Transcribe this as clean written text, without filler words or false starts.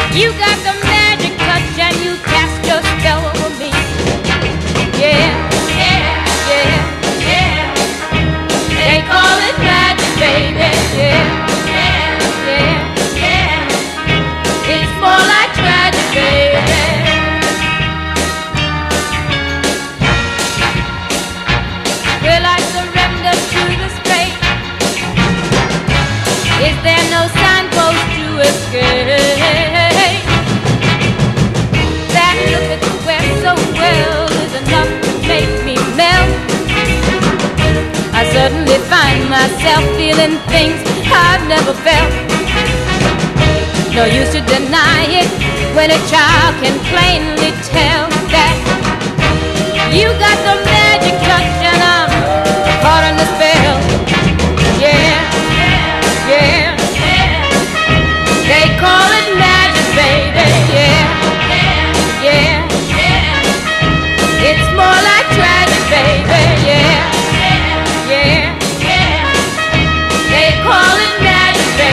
You got the magic touch and you cast your spell over me. Yeah, yeah, yeah, yeah. They call it magic, baby. Yeah, yeah, yeah, yeah. It's more like tragic, baby. Will I surrender to the straight? Is there no signpost to escape? That look that you wear so well is enough to make me melt. I suddenly find myself feeling things I've never felt. No use to deny it when a child can plainly tell that you got the magic touch.